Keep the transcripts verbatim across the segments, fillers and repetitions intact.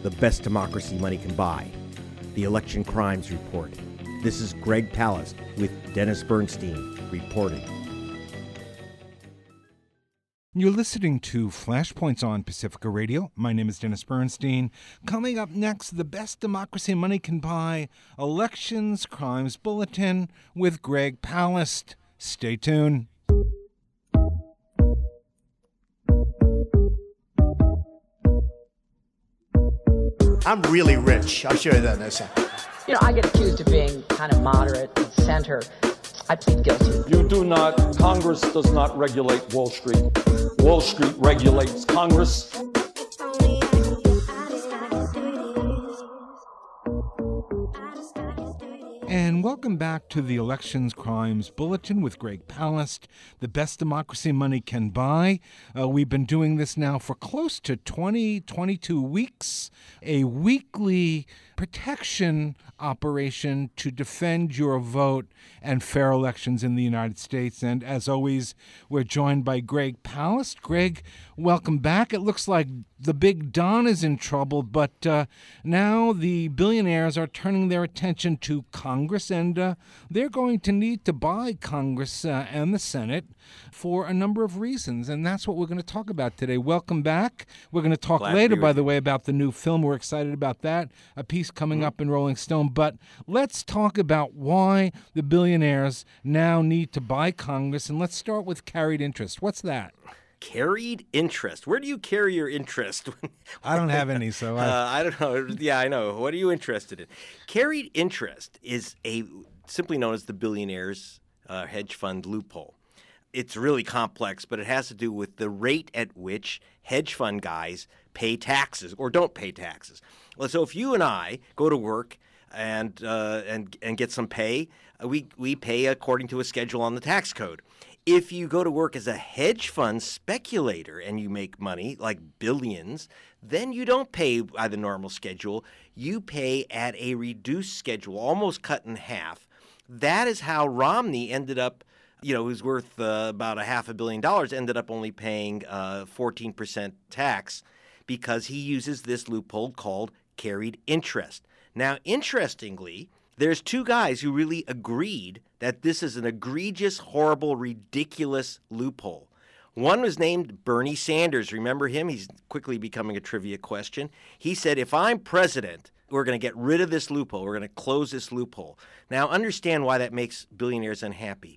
the best democracy money can buy, the Election Crimes Report. This is Greg Palast with Dennis Bernstein reporting. You're listening to Flashpoints on Pacifica Radio. My name is Dennis Bernstein. Coming up next, the best democracy money can buy, Elections Crimes Bulletin with Greg Palast. Stay tuned. I'm really rich. I'll show you that in a second. You know, I get accused of being kind of moderate and center. I plead guilty. You do not, Congress does not regulate Wall Street. Wall Street regulates Congress. And welcome back to the Elections Crimes Bulletin with Greg Palast, the best democracy money can buy. Uh, we've been doing this now for close to twenty, twenty-two weeks, a weekly protection operation to defend your vote and fair elections in the United States. And as always, we're joined by Greg Palast. Greg, welcome back. It looks like the big Don is in trouble, but uh, now the billionaires are turning their attention to Congress, and uh, they're going to need to buy Congress uh, and the Senate for a number of reasons, and that's what we're going to talk about today. Welcome back. We're going to talk Glad later, to by with the you. way, about the new film. We're excited about that, a piece coming Mm-hmm. up in Rolling Stone, but let's talk about why the billionaires now need to buy Congress, and let's start with carried interest. What's that? Carried interest. Where do you carry your interest? I don't have any, so I... Uh, I don't know. Yeah, I know. What are you interested in? Carried interest is a simply known as the billionaires' uh, hedge fund loophole. It's really complex, but it has to do with the rate at which hedge fund guys pay taxes or don't pay taxes. Well, so if you and I go to work and uh, and and get some pay, uh, we we pay according to a schedule on the tax code. If you go to work as a hedge fund speculator and you make money, like billions, then you don't pay by the normal schedule. You pay at a reduced schedule, almost cut in half. That is how Romney ended up, you know, who's worth uh, about a half a billion dollars, ended up only paying uh, fourteen percent tax because he uses this loophole called carried interest. Now, interestingly, there's two guys who really agreed that this is an egregious, horrible, ridiculous loophole. One was named Bernie Sanders. Remember him? He's quickly becoming a trivia question. He said, if I'm president, we're going to get rid of this loophole. We're going to close this loophole. Now, understand why that makes billionaires unhappy.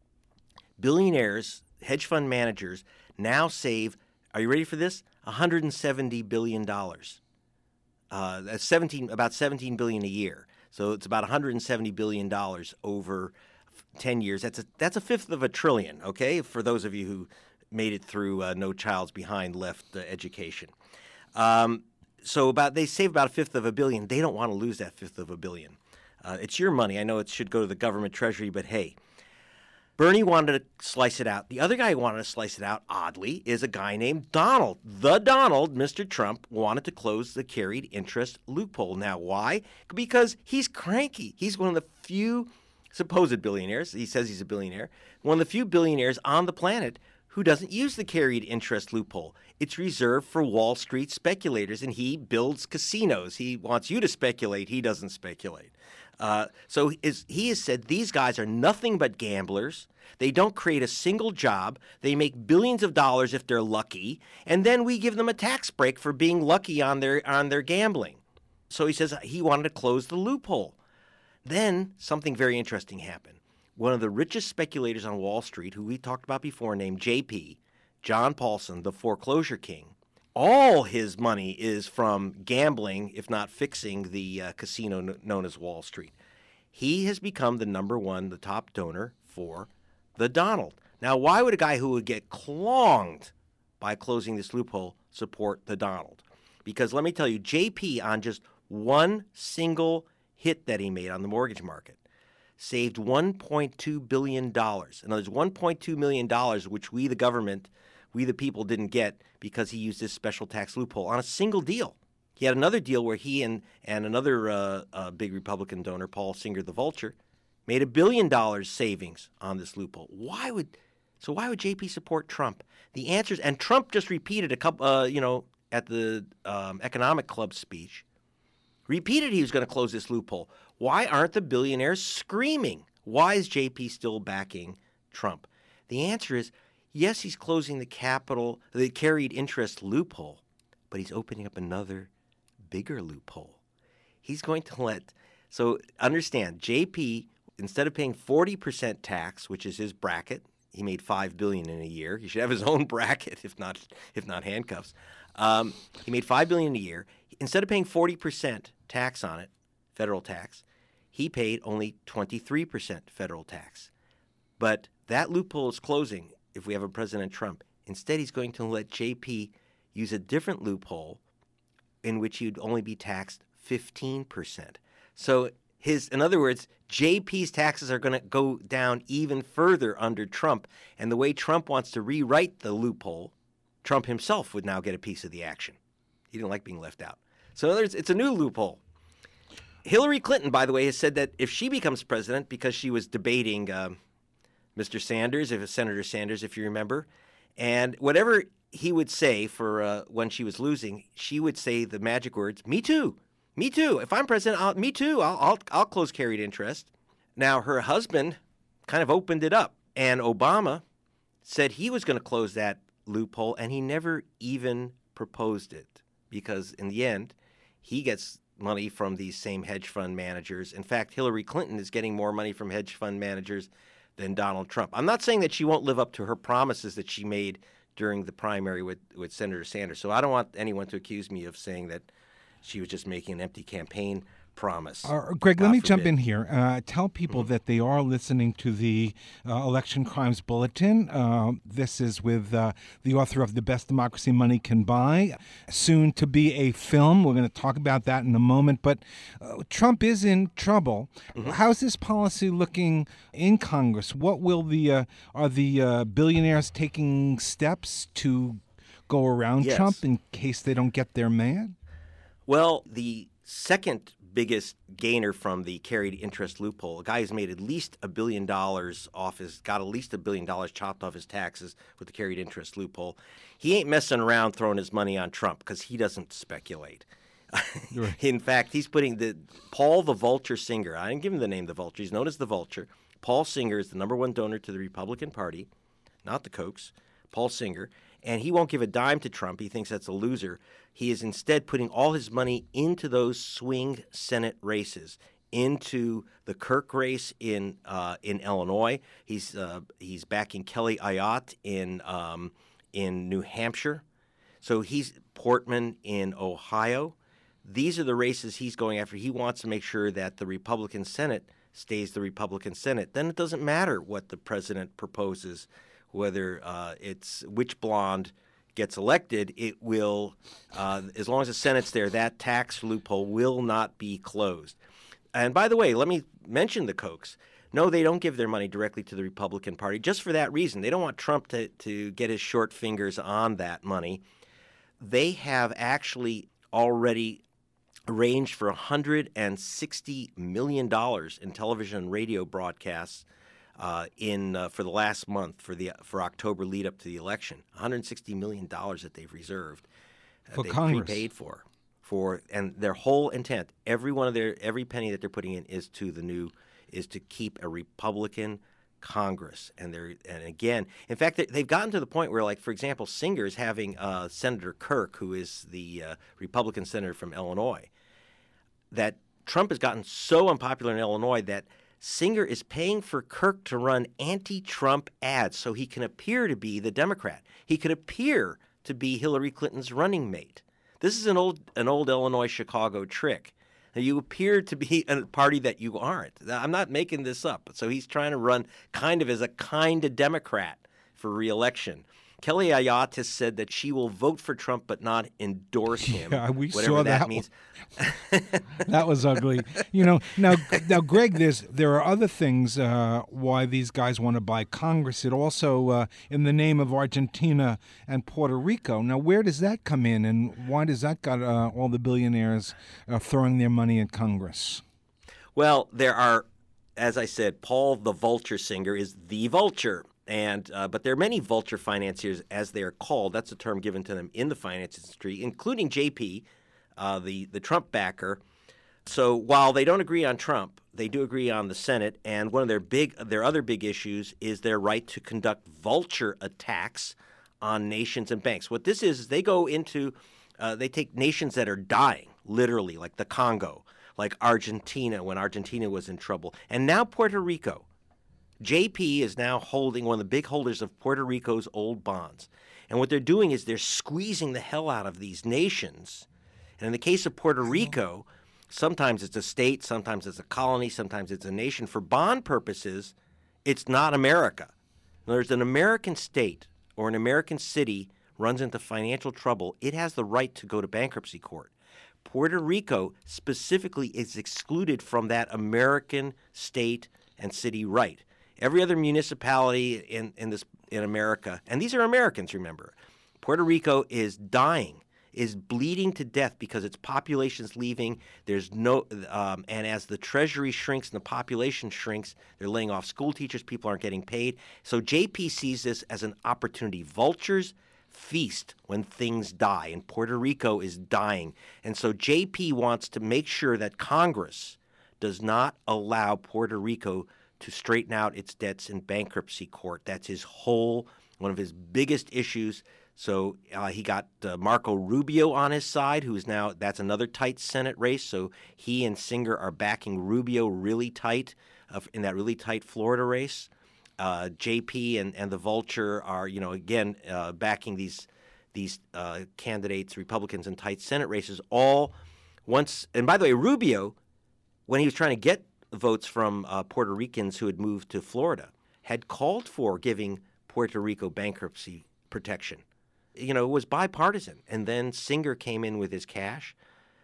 Billionaires, hedge fund managers, now save, are you ready for this? one hundred seventy billion dollars. Uh, that's seventeen, about seventeen billion dollars a year. So it's about one hundred seventy billion dollars over ten years. That's a that's a fifth of a trillion, okay, for those of you who made it through uh, No Child's Behind left uh, education. Um, so about they save about a fifth of a billion. They don't want to lose that fifth of a billion. Uh, it's your money. I know it should go to the government treasury, but hey, Bernie wanted to slice it out. The other guy who wanted to slice it out, oddly, is a guy named Donald. The Donald, Mister Trump, wanted to close the carried interest loophole. Now, why? Because he's cranky. He's one of the few supposed billionaires. He says he's a billionaire. One of the few billionaires on the planet who doesn't use the carried interest loophole. It's reserved for Wall Street speculators, and he builds casinos. He wants you to speculate. He doesn't speculate. Uh, so is, he has said these guys are nothing but gamblers. They don't create a single job. They make billions of dollars if they're lucky, and then we give them a tax break for being lucky on their on their gambling. So he says he wanted to close the loophole. Then something very interesting happened. One of the richest speculators on Wall Street, who we talked about before, named J P, John Paulson, the foreclosure king, all his money is from gambling, if not fixing the uh, casino n- known as Wall Street. He has become the number one, the top donor for the Donald. Now, why would a guy who would get clonged by closing this loophole support the Donald? Because let me tell you, J P, on just one single hit that he made on the mortgage market, saved one point two billion dollars. In other words, one point two million dollars, which we, the government, we, the people, didn't get because he used this special tax loophole on a single deal. He had another deal where he and, and another uh, uh, big Republican donor, Paul Singer, the Vulture, made a billion dollars savings on this loophole. Why would so why would J P support Trump? The answers, and Trump just repeated a couple, uh, you know, at the um, Economic Club speech repeated he was going to close this loophole. Why aren't the billionaires screaming? Why is J P still backing Trump? The answer is yes, he's closing the capital, the carried interest loophole, but he's opening up another bigger loophole. He's going to let, so understand, J P, instead of paying forty percent tax, which is his bracket, he made five billion dollars in a year. He should have his own bracket, if not if not handcuffs. Um, he made five billion dollars a year. Instead of paying forty percent tax on it, federal tax, he paid only twenty-three percent federal tax. But that loophole is closing if we have a President Trump. Instead, he's going to let J P use a different loophole in which he'd only be taxed fifteen percent. So his, in other words, J P's taxes are going to go down even further under Trump. And the way Trump wants to rewrite the loophole, Trump himself would now get a piece of the action. He didn't like being left out. So there's, it's a new loophole. Hillary Clinton, by the way, has said that if she becomes president, because she was debating um, Mister Sanders, if it's Senator Sanders, if you remember, and whatever he would say for uh, when she was losing, she would say the magic words, "Me too, me too. If I'm president, I'll, me too. I'll, I'll I'll close carried interest." Now her husband kind of opened it up, and Obama said he was going to close that loophole, and he never even proposed it because in the end, he gets money from these same hedge fund managers. In fact, Hillary Clinton is getting more money from hedge fund managers than Donald Trump. I'm not saying that she won't live up to her promises that she made during the primary with, with Senator Sanders. So I don't want anyone to accuse me of saying that she was just making an empty campaign promise. Uh, Greg, God let me forbid. jump in here. Uh, tell people mm-hmm. that they are listening to the uh, Election Crimes Bulletin. Uh, this is with uh, the author of The Best Democracy Money Can Buy, soon to be a film. We're going to talk about that in a moment. But uh, Trump is in trouble. Mm-hmm. How's this policy looking in Congress? What will the uh, are the uh, billionaires taking steps to go around yes. Trump in case they don't get their man? Well, the second biggest gainer from the carried interest loophole, a guy who's made at least a billion dollars off his, got at least a billion dollars chopped off his taxes with the carried interest loophole. He ain't messing around throwing his money on Trump because he doesn't speculate. Right. In fact, he's putting the Paul the Vulture Singer. I didn't give him the name the Vulture. He's known as the Vulture. Paul Singer is the number one donor to the Republican Party, not the Kochs. Paul Singer. And he won't give a dime to Trump. He thinks that's a loser. He is instead putting all his money into those swing Senate races, into the Kirk race in uh, in Illinois. He's uh, he's backing Kelly Ayotte in um, in New Hampshire. So he's Portman in Ohio. These are the races he's going after. He wants to make sure that the Republican Senate stays the Republican Senate. Then it doesn't matter what the president proposes, whether uh, it's which blonde gets elected, it will, uh, as long as the Senate's there, that tax loophole will not be closed. And by the way, let me mention the Kochs. No, they don't give their money directly to the Republican Party just for that reason. They don't want Trump to, to get his short fingers on that money. They have actually already arranged for one hundred sixty million dollars in television and radio broadcasts Uh, in uh, for the last month for the for October lead up to the election, one hundred sixty million dollars that they've reserved, uh, for they've Congress, prepaid for, for, and their whole intent, every one of their every penny that they're putting in is to the new, is to keep a Republican Congress, and they're and again, in fact, they, they've gotten to the point where, like for example, Singer's having uh, Senator Kirk, who is the uh, Republican senator from Illinois, that Trump has gotten so unpopular in Illinois that Singer is paying for Kirk to run anti-Trump ads so he can appear to be the Democrat. He could appear to be Hillary Clinton's running mate. This is an old an old Illinois Chicago trick. You appear to be a party that you aren't. I'm not making this up. So he's trying to run kind of as a kind of Democrat for re-election. Kelly Ayotte has said that she will vote for Trump but not endorse him. Yeah, we whatever saw that, that means. That was ugly. You know, now, now, Greg, there's there are other things uh, why these guys want to buy Congress. It also, uh, in the name of Argentina and Puerto Rico. Now, where does that come in, and why does that got uh, all the billionaires uh, throwing their money at Congress? Well, there are, as I said, Paul the Vulture Singer is the Vulture. And uh, but there are many vulture financiers, as they are called. That's a term given to them in the finance industry, including J P, uh, the the Trump backer. So while they don't agree on Trump, they do agree on the Senate. And one of their big their other big issues is their right to conduct vulture attacks on nations and banks. What this is is they go into uh, they take nations that are dying, literally, like the Congo, like Argentina when Argentina was in trouble, and now Puerto Rico. J P is now holding one of the big holders of Puerto Rico's old bonds. And what they're doing is they're squeezing the hell out of these nations. And in the case of Puerto Rico, sometimes it's a state, sometimes it's a colony, sometimes it's a nation. For bond purposes, it's not America. In other words, an American state or an American city runs into financial trouble, it has the right to go to bankruptcy court. Puerto Rico specifically is excluded from that American state and city right. Every other municipality in, in this in America, and these are Americans, remember, Puerto Rico is dying, is bleeding to death because its population's leaving. There's no, um, and as the treasury shrinks and the population shrinks, they're laying off school teachers. People aren't getting paid. So J P sees this as an opportunity. Vultures feast when things die, and Puerto Rico is dying. And so J P wants to make sure that Congress does not allow Puerto Rico to straighten out its debts in bankruptcy court. That's his whole, one of his biggest issues. So uh, he got uh, Marco Rubio on his side, who is now, that's another tight Senate race. So he and Singer are backing Rubio really tight uh, in that really tight Florida race. Uh, J P and, and the Vulture are, you know, again, uh, backing these these uh, candidates, Republicans in tight Senate races, all once. And by the way, Rubio, when he was trying to get votes from uh, Puerto Ricans who had moved to Florida, had called for giving Puerto Rico bankruptcy protection. You know, it was bipartisan. And then Singer came in with his cash.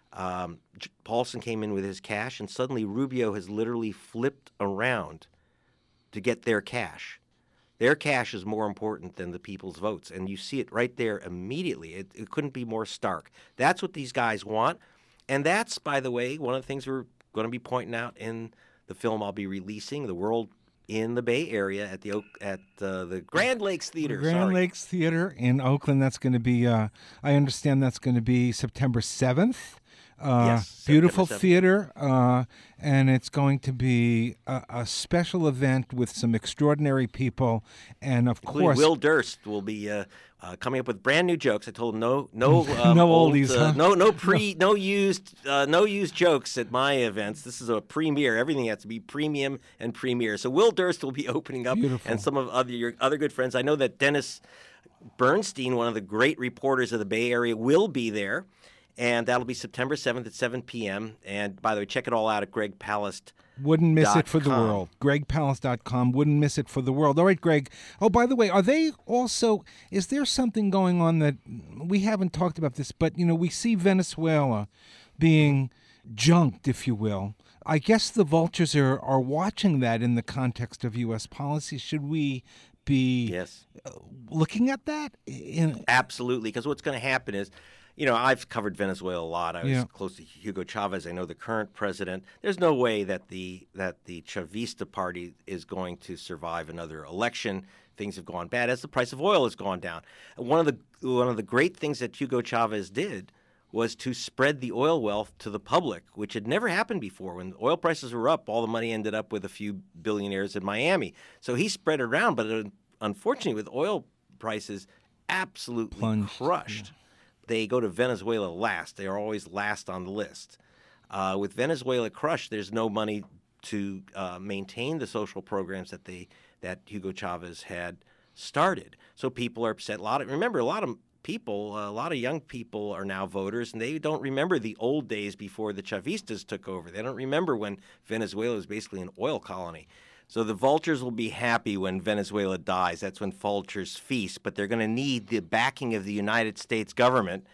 Um, Paulson came in with his cash. And suddenly Rubio has literally flipped around to get their cash. Their cash is more important than the people's votes. And you see it right there immediately. It, it couldn't be more stark. That's what these guys want. And that's, by the way, one of the things we're going to be pointing out in the film I'll be releasing, The World in the Bay Area at the at uh, the Grand Lakes Theater. Grand sorry. Lakes Theater in Oakland. That's going to be, uh, I understand that's going to be September seventh. Uh, Yes, beautiful September seventh. theater, uh, and it's going to be a, a special event with some extraordinary people, and of Including course, Will Durst will be uh, uh, coming up with brand new jokes. I told him no, no, um, No old, oldies, uh, huh? no, no pre, no used, uh, no used jokes at my events. This is a premiere. Everything has to be premium and premiere. So Will Durst will be opening up, Beautiful. and some of other your other good friends. I know that Dennis Bernstein, one of the great reporters of the Bay Area, will be there. And that'll be September seventh at seven p.m. And by the way, check it all out at Greg Palast. wouldn't miss it for the com. world. greg palast dot com, wouldn't miss it for the world. All right, Greg. Oh, by the way, are they also, is there something going on that, we haven't talked about this, but, you know, we see Venezuela being junked, if you will. I guess the vultures are, are watching that in the context of U S policy. Should we be Yes. looking at that? In, Absolutely, because what's going to happen is, you know, I've covered Venezuela a lot. I was Yeah. close to Hugo Chavez. I know the current president. There's no way that the that the Chavista party is going to survive another election. Things have gone bad as the price of oil has gone down. One of the one of the great things that Hugo Chavez did was to spread the oil wealth to the public, which had never happened before. When oil prices were up, all the money ended up with a few billionaires in Miami. So he spread it around, but uh, unfortunately, with oil prices absolutely Plunged, crushed, they go to Venezuela last. They are always last on the list. Uh, with Venezuela crushed, there's no money to uh, maintain the social programs that they that Hugo Chavez had started. So people are upset. A lot of remember, a lot of people, a lot of young people are now voters, and they don't remember the old days before the Chavistas took over. They don't remember when Venezuela was basically an oil colony. So the vultures will be happy when Venezuela dies. That's when vultures feast. But they're going to need the backing of the United States government,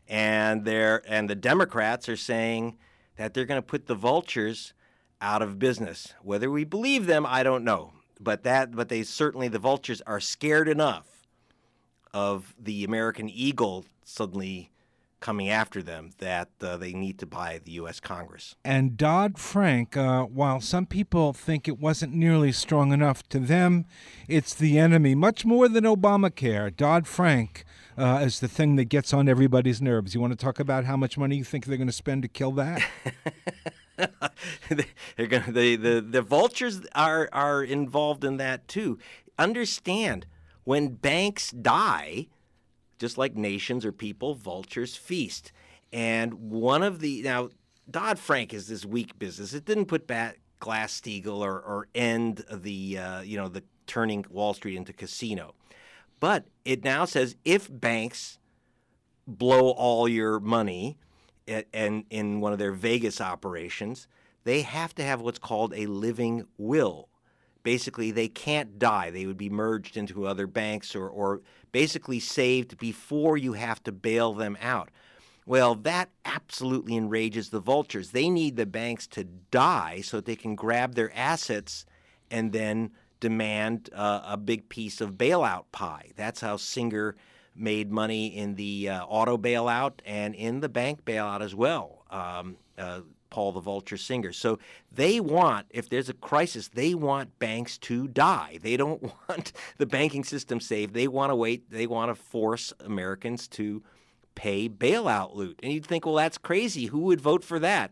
and they're and the Democrats are saying that they're going to put the vultures out of business. Whether we believe them, I don't know. But that, but they certainly the vultures are scared enough of the American eagle suddenly coming after them that uh, they need to buy the U S Congress. And Dodd-Frank, uh, while some people think it wasn't nearly strong enough, to them, it's the enemy, much more than Obamacare. Dodd-Frank uh, is the thing that gets on everybody's nerves. You want to talk about how much money you think they're going to spend to kill that? They're gonna, the, the, the vultures are, are involved in that, too. Understand, when banks die, just like nations or people, vultures feast. And one of the, now, Dodd-Frank is this weak business. It didn't put back Glass-Steagall or, or end the, uh, you know, the turning Wall Street into casino. But it now says if banks blow all your money at, and in one of their Vegas operations, they have to have what's called a living will. Basically, they can't die. They would be merged into other banks or, or basically saved before you have to bail them out. Well, that absolutely enrages the vultures. They need the banks to die so that they can grab their assets and then demand uh, a big piece of bailout pie. That's how Singer made money in the uh, auto bailout and in the bank bailout as well. Um, uh, Paul the Vulture Singer. So they want, if there's a crisis, they want banks to die. They don't want the banking system saved. They want to wait. They want to force Americans to pay bailout loot. And you'd think, well, that's crazy. Who would vote for that?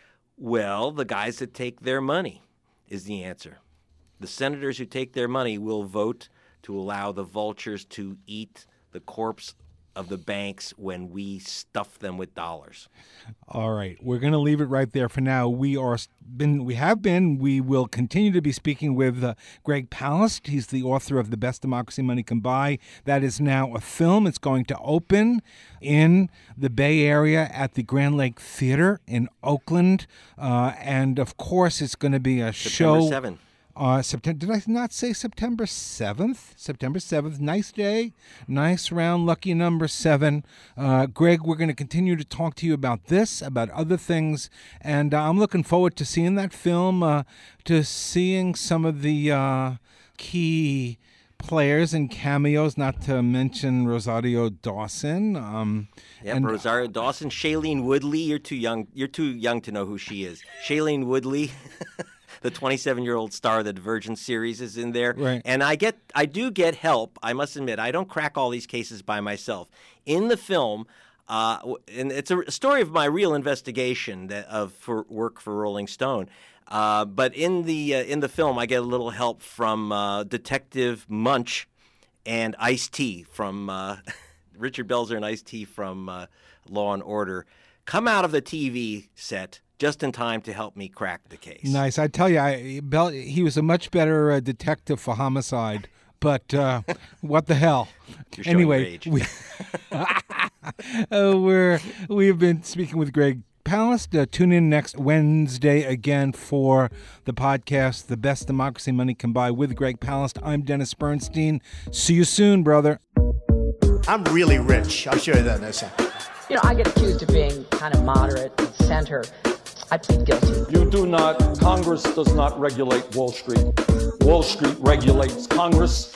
Well, the guys that take their money is the answer. The senators who take their money will vote to allow the vultures to eat the corpse of the banks when we stuff them with dollars. All right, we're going to leave it right there for now. We are been, we have been, we will continue to be speaking with uh, Greg Palast. He's the author of The Best Democracy Money Can Buy. That is now a film. It's going to open in the Bay Area at the Grand Lake Theater in Oakland, uh, and of course, it's going to be a September show. seventh. Uh, September, did I not say September seventh? September seventh. Nice day. Nice round, lucky number seven. Uh, Greg, we're going to continue to talk to you about this, about other things. And uh, I'm looking forward to seeing that film, uh, to seeing some of the uh, key players and cameos, not to mention Rosario Dawson. Um, Yep, and, Rosario Dawson, Shailene Woodley. You're too young. You're too young to know who she is. Shailene Woodley. The twenty-seven-year-old star of the Divergent series is in there. Right. And I get, I do get help. I must admit, I don't crack all these cases by myself. In the film, uh, and it's a story of my real investigation that, of for work for Rolling Stone. Uh, but in the uh, in the film, I get a little help from uh, Detective Munch and Ice-T from uh, Richard Belzer and Ice-T from uh, Law and Order. Come out of the T V set just in time to help me crack the case. Nice. I tell you, I, Bel, he was a much better uh, detective for homicide, but uh, what the hell? You're showing anyway, your age. we, uh, we're, we've been speaking with Greg Palast. Uh, tune in next Wednesday again for the podcast, The Best Democracy Money Can Buy with Greg Palast. I'm Dennis Bernstein. See you soon, brother. I'm really rich. I'll show you that in a second. You know, I get accused of being kind of moderate and center. I plead guilty. You do not, Congress does not regulate Wall Street. Wall Street regulates Congress.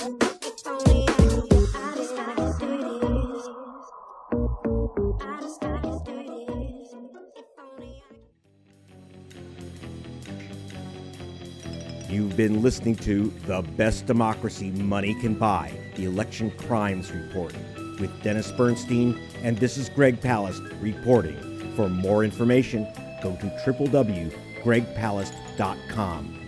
You've been listening to The Best Democracy Money Can Buy, the Election Crimes Report, with Dennis Bernstein, and this is Greg Palast reporting. For more information, go to w w w dot greg palast dot com.